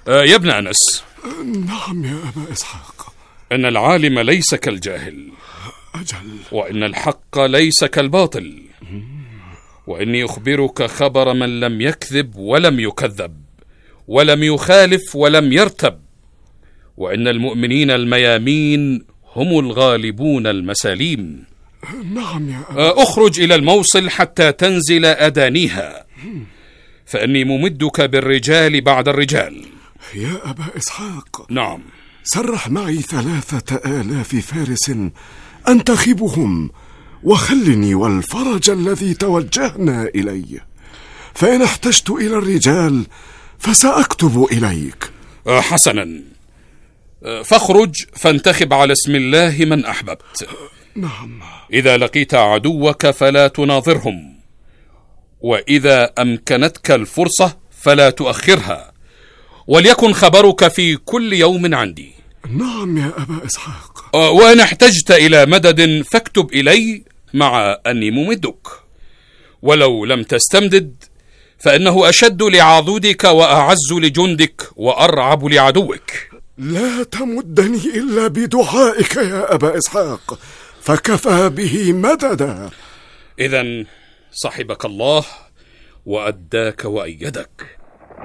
يا ابن أنس. نعم يا أبا إسحاق. إن العالم ليس كالجاهل. أجل. وإن الحق ليس كالباطل. وإني أخبرك خبر من لم يكذب ولم يكذب ولم يخالف ولم يرتب، وإن المؤمنين الميامين هم الغالبون المساليم. نعم يا أبا. أخرج إلى الموصل حتى تنزل أدانيها، فإني ممدك بالرجال بعد الرجال. يا أبا إسحاق. نعم. سرح معي 3000 فارس أنتخبهم، وخلني والفرج الذي توجهنا إليه، فإن احتجت إلى الرجال فسأكتب إليك. حسنا، فاخرج فانتخب على اسم الله من أحببت. نعم. إذا لقيت عدوك فلا تناظرهم، وإذا أمكنتك الفرصة فلا تؤخرها، وليكن خبرك في كل يوم عندي. نعم يا أبا إسحاق. وإن احتجت إلى مدد فاكتب إلي مع أني ممدك، ولو لم تستمدد فإنه أشد لعضودك وأعز لجندك وأرعب لعدوك. لا تمدني إلا بدعائك يا أبا إسحاق، فكفى به مددا. إذن صحبك الله وأداك وأيدك.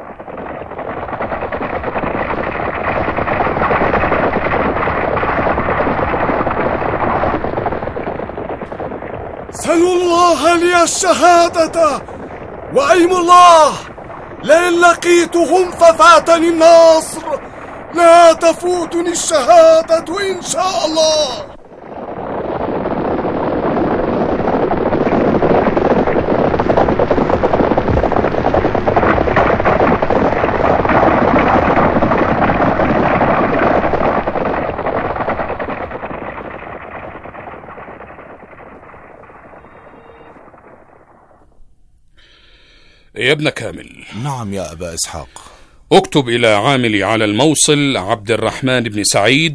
سلوا الله لي الشهادة، وأيم الله لئن لقيتهم ففاتني النصر، لا تفوتني الشهادة إن شاء الله. يا ابن كامل. نعم يا أبا إسحاق. اكتب إلى عاملي على الموصل عبد الرحمن بن سعيد.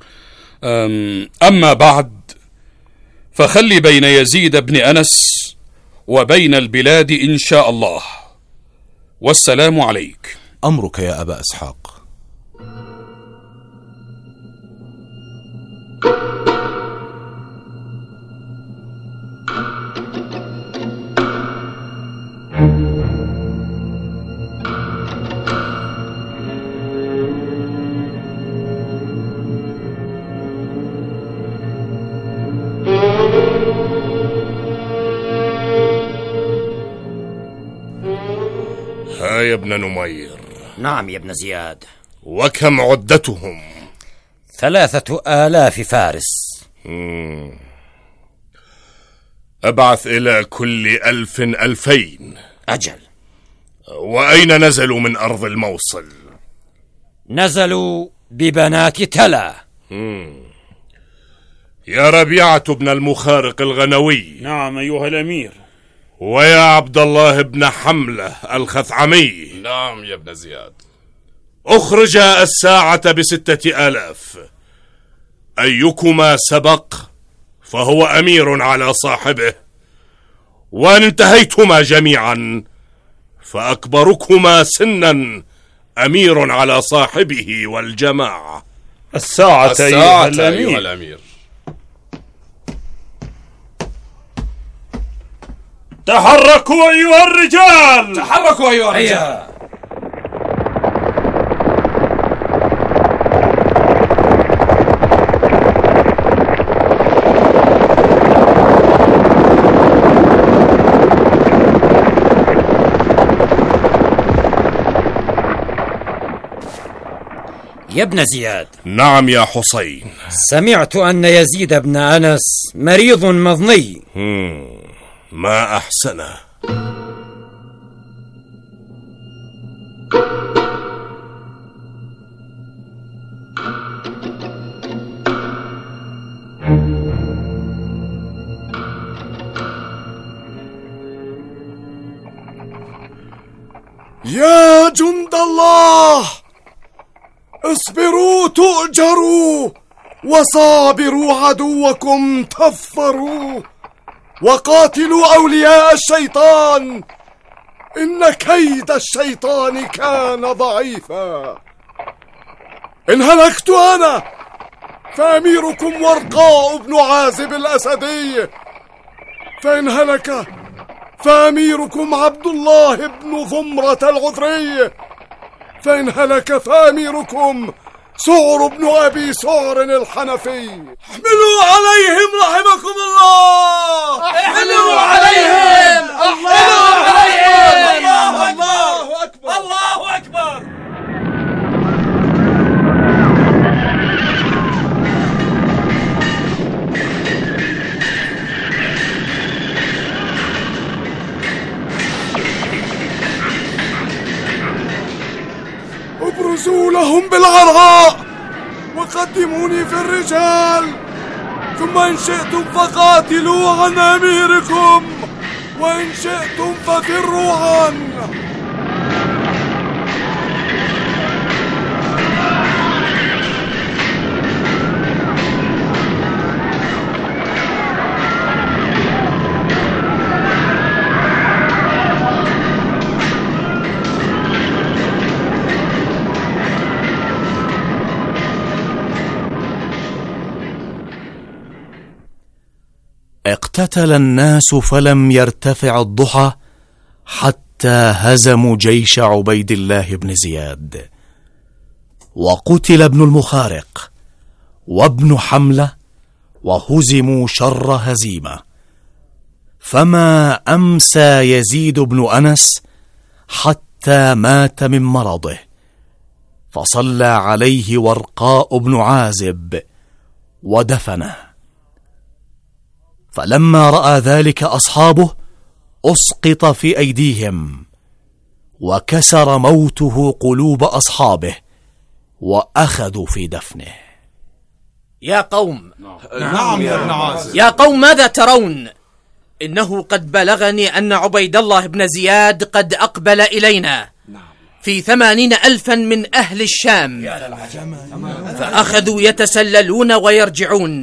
أما بعد فخلي بين يزيد بن أنس وبين البلاد إن شاء الله، والسلام عليك. أمرك يا أبا إسحاق. ها يا ابن نمير. نعم يا ابن زياد. وكم عدتهم؟ 3000 فارس. أبعث إلى كل 1000 2000. أجل. وأين نزلوا من أرض الموصل؟ نزلوا ببنات تلا. يا ربيعة بن المخارق الغنوي. نعم أيها الأمير. ويا عبد الله بن حملة الخثعمي. نعم يا ابن زياد. اخرج الساعة ب6000، أيكما سبق فهو أمير على صاحبه، وإن انتهيتما جميعا فأكبركما سنا أمير على صاحبه والجماعة. الساعة أيها الأمير. تحركوا أيها الرجال. تحركوا أيها الرجال. يا ابن زياد. نعم يا حسين. سمعت أن يزيد بن أنس مريض مضني. ما أحسنه. يا جند الله، اصبروا تؤجروا، وصابروا عدوكم تظفروا، وقاتلوا أولياء الشيطان، إن كيد الشيطان كان ضعيفا. إن هلكت أنا فأميركم ورقاء بن عازب الأسدي، فإن هلك فأميركم عبد الله بن ضمرة العذري، فإن هلك فأميركم سعر بن أبي سعر الحنفي. احملوا عليهم رحمكم الله، احملوا عليهم، احملوا عليهم. الله أكبر، الله أكبر. ابرزوا لهم بالعراء وقدموني في الرجال، ثم إن شئتم فقاتلوا عن أميركم، وإن شئتم ففروا عنه. اقتتل الناس فلم يرتفع الضحى حتى هزموا جيش عبيد الله بن زياد، وقتل ابن المخارق وابن حملة وهزموا شر هزيمة. فما أمسى يزيد بن أنس حتى مات من مرضه، فصلى عليه ورقاء بن عازب ودفنه. فلما رأى ذلك أصحابه أسقط في أيديهم، وكسر موته قلوب أصحابه وأخذوا في دفنه. يا قوم، نعم يا ابن عازب. يا قوم، ماذا ترون؟ إنه قد بلغني أن عبيد الله بن زياد قد أقبل إلينا في 80,000 من أهل الشام، فأخذوا يتسللون ويرجعون.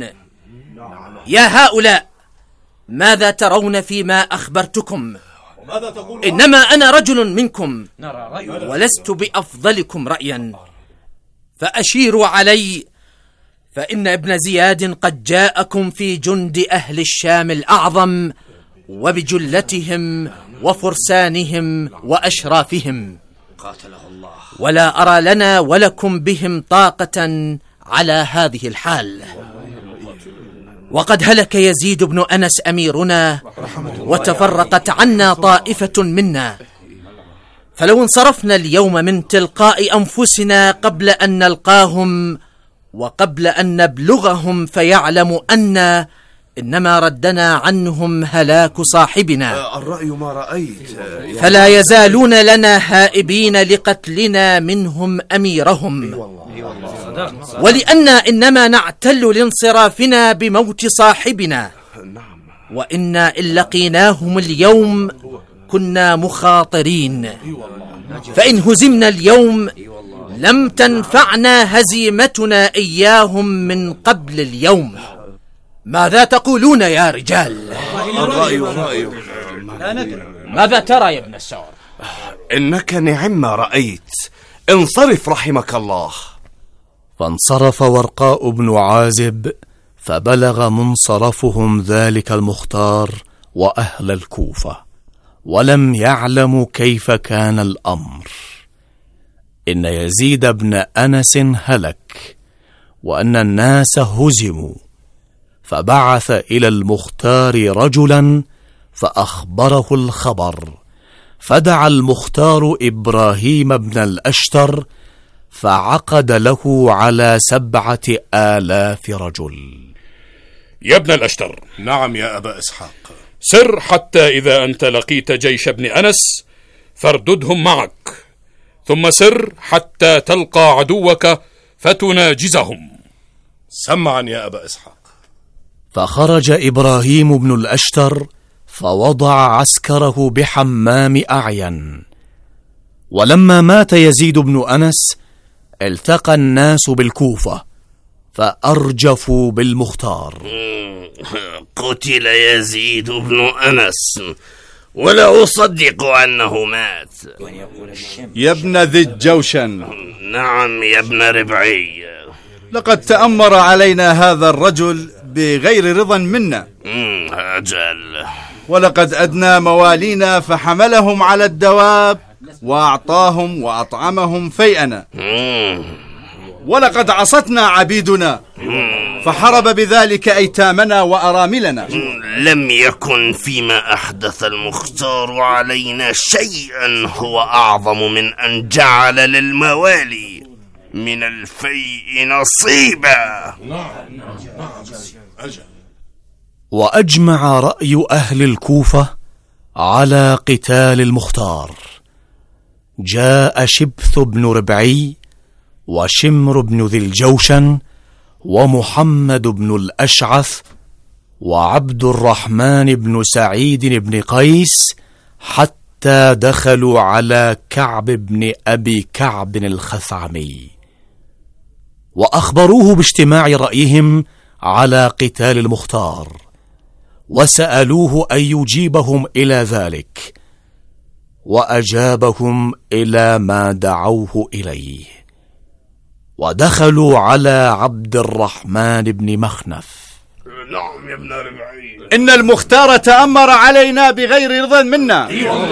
يا هؤلاء، ماذا ترون فيما أخبرتكم؟ إنما أنا رجل منكم ولست بأفضلكم رأيا، فأشيروا علي، فإن ابن زياد قد جاءكم في جند أهل الشام الأعظم وبجلتهم وفرسانهم وأشرافهم، ولا أرى لنا ولكم بهم طاقة على هذه الحال. وقد هلك يزيد بن أنس أميرنا، وتفرقت عنا طائفة منا، فلو انصرفنا اليوم من تلقاء أنفسنا قبل أن نلقاهم وقبل أن نبلغهم فيعلموا أن إنما ردنا عنهم هلاك صاحبنا، الرأي ما رأيت، فلا يزالون لنا هائبين لقتلنا منهم أميرهم، ولأننا إنما نعتل لانصرافنا بموت صاحبنا، وإنا إن لقيناهم اليوم كنا مخاطرين، فإن هزمنا اليوم لم تنفعنا هزيمتنا إياهم من قبل اليوم. ماذا تقولون يا رجال؟ الرأي. ماذا ترى يا ابن السعر؟ إنك نعم ما رأيت، انصرف رحمك الله. فانصرف ورقاء بن عازب، فبلغ منصرفهم ذلك المختار وأهل الكوفة، ولم يعلموا كيف كان الأمر. إن يزيد بن أنس هلك، وأن الناس هزموا، فبعث إلى المختار رجلا فأخبره الخبر، فدعا المختار إبراهيم بن الأشتر، فعقد له على 7,000 رجل. يا ابن الأشتر. نعم يا أبا إسحاق. سر حتى إذا أنت لقيت جيش ابن أنس فارددهم معك، ثم سر حتى تلقى عدوك فتناجزهم. سمعا يا أبا إسحاق. فخرج إبراهيم بن الأشتر فوضع عسكره بحمام أعين. ولما مات يزيد بن أنس التقى الناس بالكوفة فأرجفوا بالمختار. قتل يزيد بن أنس ولا أصدق أنه مات. يا ابن ذي الجوشن، نعم يا ابن ربعي. لقد تأمر علينا هذا الرجل بغير رضا منا. أجل. ولقد أدنى موالينا فحملهم على الدواب وأعطاهم وأطعمهم فيئنا. ولقد عصتنا عبيدنا فحرب بذلك أيتامنا وأراملنا. لم يكن فيما أحدث المختار علينا شيئا هو أعظم من أن جعل للموالي من الفيء نصيبا. وأجمع رأي أهل الكوفة على قتال المختار. جاء شبث بن ربعي وشمر بن ذي الجوشن ومحمد بن الأشعث وعبد الرحمن بن سعيد بن قيس حتى دخلوا على كعب بن أبي كعب الخثعمي، وأخبروه باجتماع رأيهم على قتال المختار، وسألوه أن يجيبهم إلى ذلك، وأجابهم إلى ما دعوه إليه. ودخلوا على عبد الرحمن بن مخنف. نعم يا ابن ربعي. إن المختار تأمر علينا بغير رضا منا،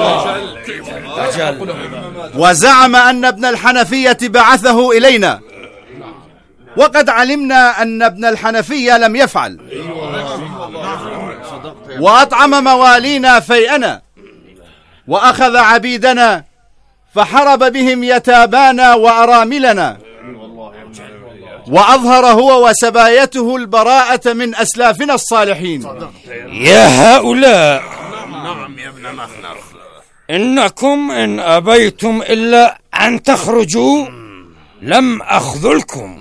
وزعم أن ابن الحنفية بعثه إلينا، وقد علمنا أن ابن الحنفية لم يفعل، وأطعم موالينا فيئنا، وأخذ عبيدنا فحرب بهم يتابانا وأراملنا، وأظهر هو وسبايته البراءة من أسلافنا الصالحين. يا هؤلاء، نعم يا ابن مخنف، إنكم إن أبيتم إلا أن تخرجوا لم أخذلكم،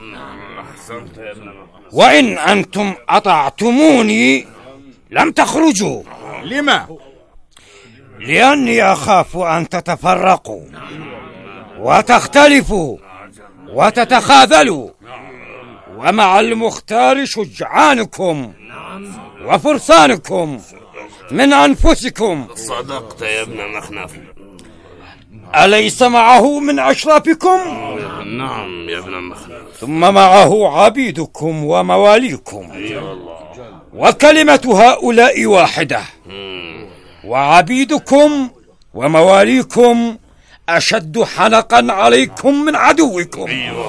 وإن أنتم أطعتموني لم تخرجوا. لما؟ لأني أخاف أن تتفرقوا وتختلفوا وتتخاذلوا، ومع المختار شجعانكم وفرسانكم من أنفسكم. صدقت يا ابن مخنف. أليس معه من أشرافكم؟ نعم يا ابن مخنف. ثم معه عبيدكم ومواليكم، وكلمة هؤلاء واحدة، وعبيدكم ومواليكم أشد حنقا عليكم من عدوكم،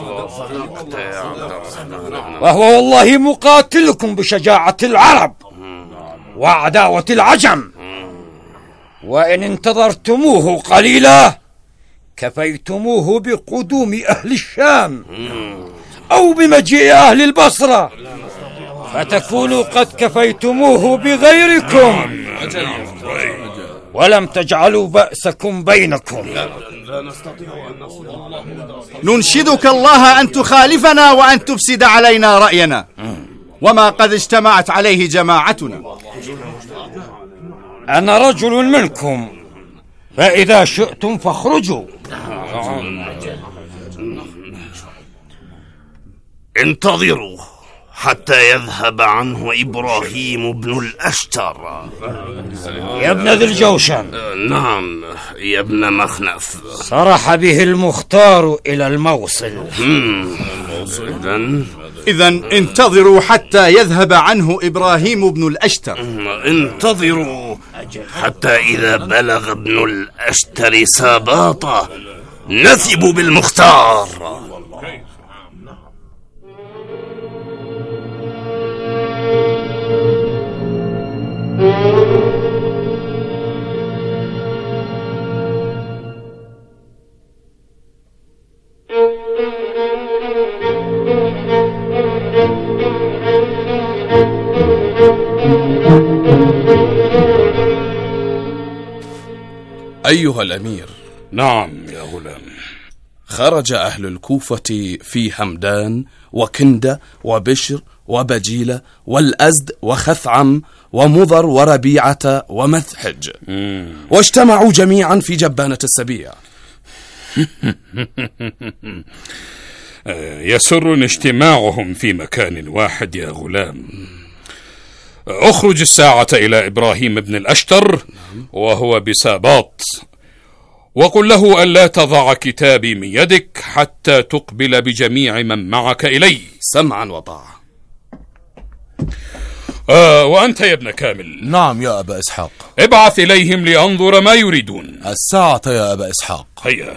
وهو والله مقاتلكم بشجاعة العرب وعداوة العجم، وإن انتظرتموه قليلا كفيتموه بقدوم أهل الشام أو بمجيء أهل البصرة، فتكونوا قد كفيتموه بغيركم ولم تجعلوا بأسكم بينكم. ننشدك الله أن تخالفنا وأن تفسد علينا رأينا، وما قد اجتمعت عليه جماعتنا. أنا رجل منكم، فإذا شئتم فاخرجوا. انتظروا حتى يذهب عنه إبراهيم بن الأشتر. يا ابن ذي الجوشن. نعم يا ابن مخنف. صرح به المختار إلى الموصل. إذن انتظروا حتى يذهب عنه إبراهيم بن الأشتر. انتظروا حتى إذا بلغ ابن الأشتر ساباطة نثبوا بالمختار. أيها الأمير. نعم يا غلام. خرج أهل الكوفة في همدان وكندة وبشر وبجيلة والأزد وخثعم ومضر وربيعة ومذحج، واجتمعوا جميعا في جبانة السبيع. يسرني اجتماعهم في مكان واحد يا غلام. اخرج الساعة إلى إبراهيم بن الأشتر وهو بساباط، وقل له ألا تضع كتابي من يدك حتى تقبل بجميع من معك إلي. سمعا وطاعة. وأنت يا ابن كامل؟ نعم يا أبا إسحاق. ابعث إليهم لأنظر ما يريدون. الساعة يا أبا إسحاق. هيا.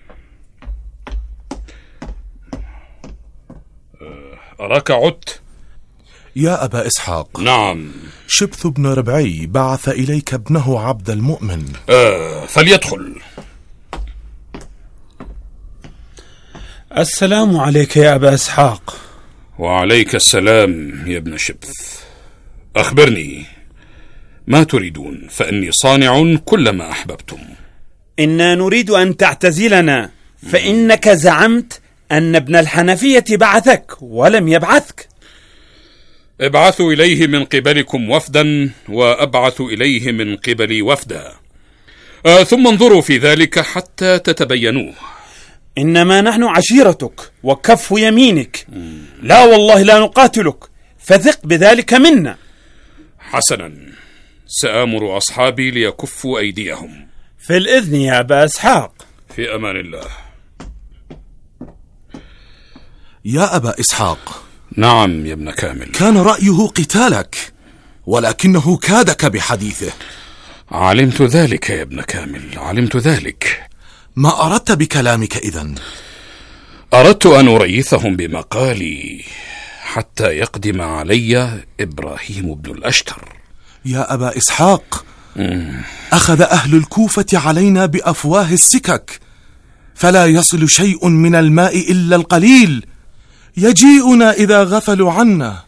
أراك عدت. يا أبا إسحاق. نعم. شبث بن ربعي بعث إليك ابنه عبد المؤمن. فليدخل. السلام عليك يا أبا إسحاق. وعليك السلام يا ابن شبث. أخبرني ما تريدون، فإني صانع كل ما أحببتم. إنا نريد أن تعتزلنا، فإنك زعمت أن ابن الحنفية بعثك ولم يبعثك. ابعثوا إليه من قبلكم وفدا، وأبعث إليه من قبلي وفدا، ثم انظروا في ذلك حتى تتبينوه. إنما نحن عشيرتك وكف يمينك. لا والله لا نقاتلك، فثق بذلك منا. حسنا، سآمر أصحابي ليكفوا أيديهم. في الإذن يا أبا إسحاق. في أمان الله. يا أبا إسحاق. نعم يا ابن كامل. كان رأيه قتالك، ولكنه كادك بحديثه. علمت ذلك يا ابن كامل، علمت ذلك. ما أردت بكلامك إذن؟ أردت أن أريثهم بمقالي حتى يقدم علي إبراهيم بن الأشتر. يا أبا إسحاق، أخذ أهل الكوفة علينا بأفواه السكك، فلا يصل شيء من الماء إلا القليل، يجيئنا إذا غفلوا عنا.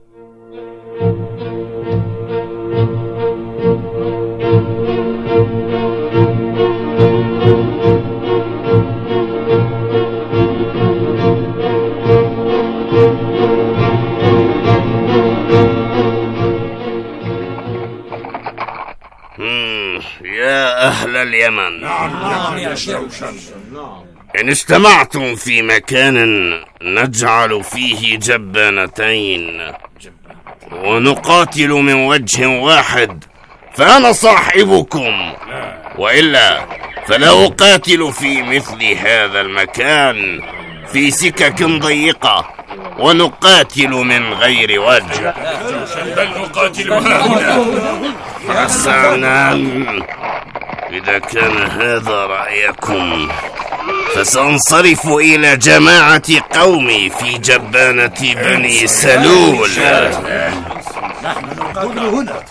يا أهل اليمن. نعم يا شيخ. إن اجتمعتم في مكان نجعل فيه جبانتين ونقاتل من وجه واحد فأنا صاحبكم، وإلا فلا أقاتل في مثل هذا المكان في سكك ضيقة ونقاتل من غير وجه. بل نقاتل هنا. حسنا، إذا كان هذا رأيكم فسأنصرف إلى جماعة قومي في جبانة بني سلول. نحن نقاتل هنا.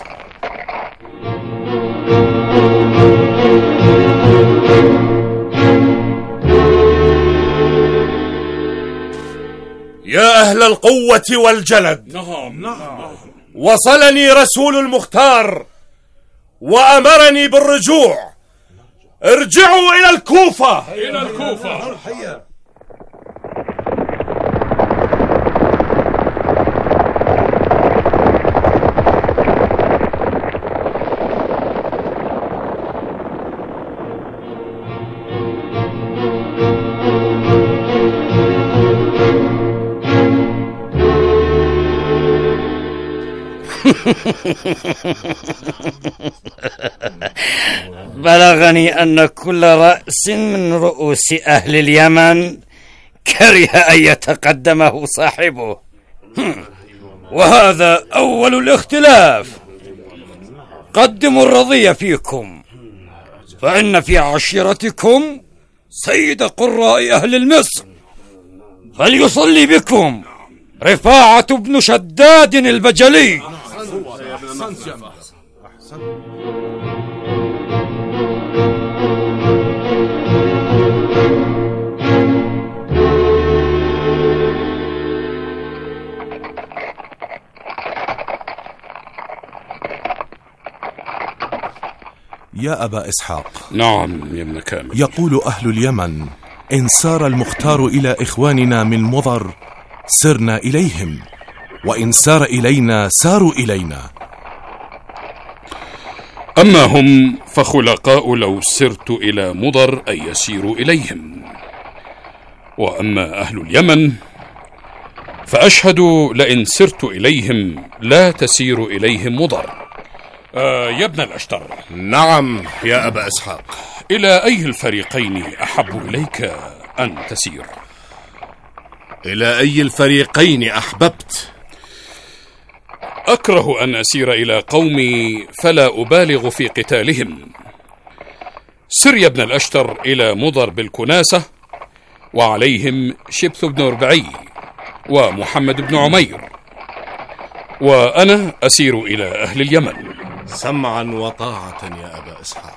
يا أهل القوة والجلد. نعم. وصلني رسول المختار وأمرني بالرجوع. ارجعوا إلى الكوفة. إلى الكوفة. بلغني أن كل رأس من رؤوس أهل اليمن كره أن يتقدمه صاحبه، وهذا أول الاختلاف. قدموا الرضي فيكم، فإن في عشيرتكم سيد قراء أهل مصر، فليصلي بكم رفاعة بن شداد البجلي. يا أبا إسحاق. نعم يا ابن كامل. يقول أهل اليمن: إن سار المختار إلى إخواننا من مضر سرنا إليهم، وإن سار إلينا ساروا إلينا. أما هم فخلقاء لو سرت إلى مضر أن يسيروا إليهم، وأما أهل اليمن فأشهد لئن سرت إليهم لا تسير إليهم مضر، يا ابن الأشتر. نعم يا أبا إسحاق. إلى أي الفريقين أحب إليك أن تسير؟ إلى أي الفريقين أحببت؟ أكره أن أسير إلى قومي فلا أبالغ في قتالهم. سر يا ابن الأشتر إلى مضر بالكناسة، وعليهم شبث بن ربعي ومحمد بن عمير، وأنا أسير إلى أهل اليمن. سمعا وطاعة يا أبا إسحاق.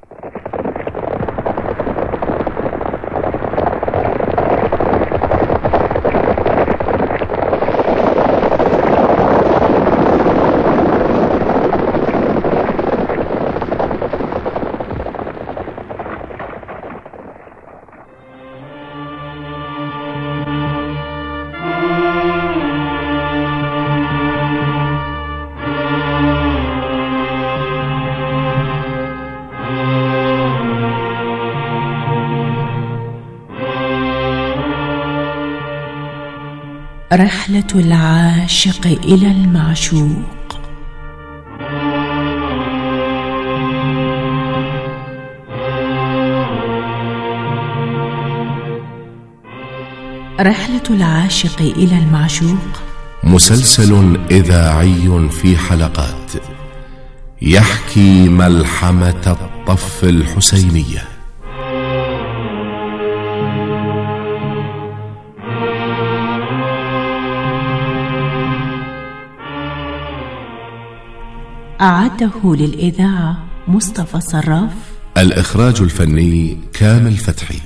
رحلة العاشق إلى المعشوق. رحلة العاشق إلى المعشوق مسلسل إذاعي في حلقات يحكي ملحمة الطف الحسينية. أعده للإذاعة مصطفى صراف. الإخراج الفني كامل فتحي.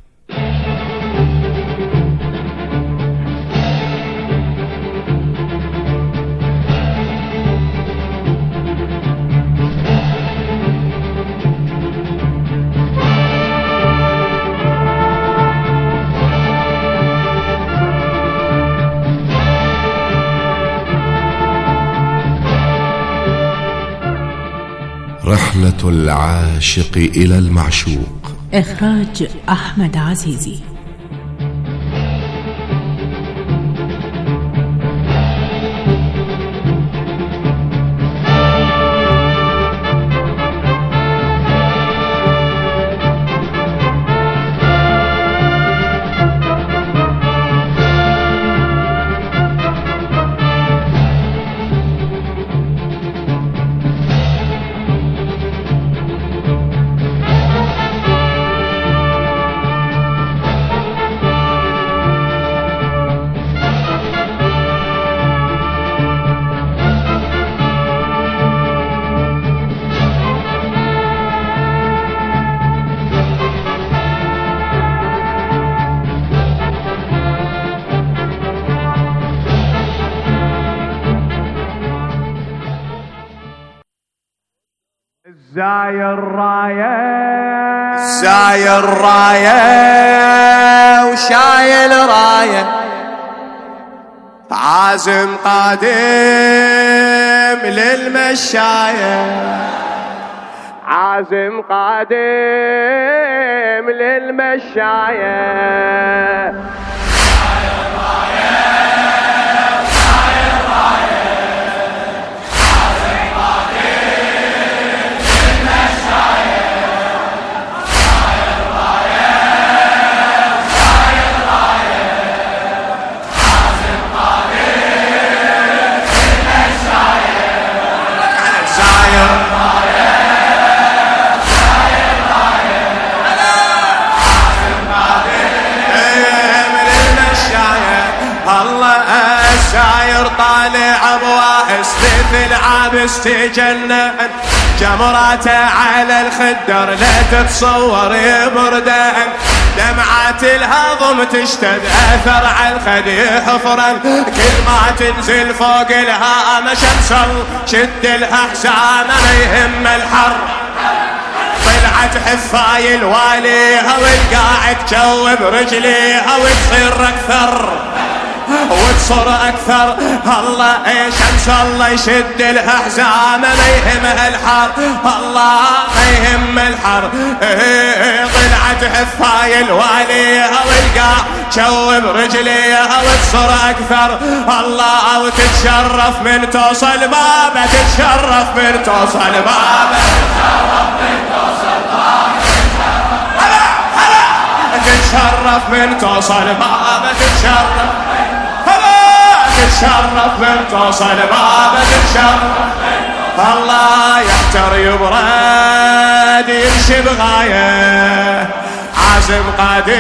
رحلة العاشق إلى المعشوق. إخراج أحمد عزيزي. زاير راية وشايل راية، عازم قادم للمشاية، عازم قادم للمشاية. طالع بواحس في العابس تجنن، جمراته على الخدر لا تتصور يبردن، دمعات الهضم تشتد اثر على الخد يحفرن، كل ما تنزل فوق الهامة شمسل شد الاحزان ما يهم الحر، طلعت حفاي الواليها والقاعد جوب رجليها وتصير اكثر وتصر اكثر. الله شمس الله يشد الاحزام ما يهمها الحر، الله ما يهم الحر. طلعت حفاي الواليها والقاع تشوب رجليها وتصر اكثر الله وتتشرف من توصل بابه تتشرف من توصل بابه تتشرف من توصل بابه تتشرف تتشرف من توصل بابه تتشرف الله يحتر يبرد يمشي بغايه عازم قادر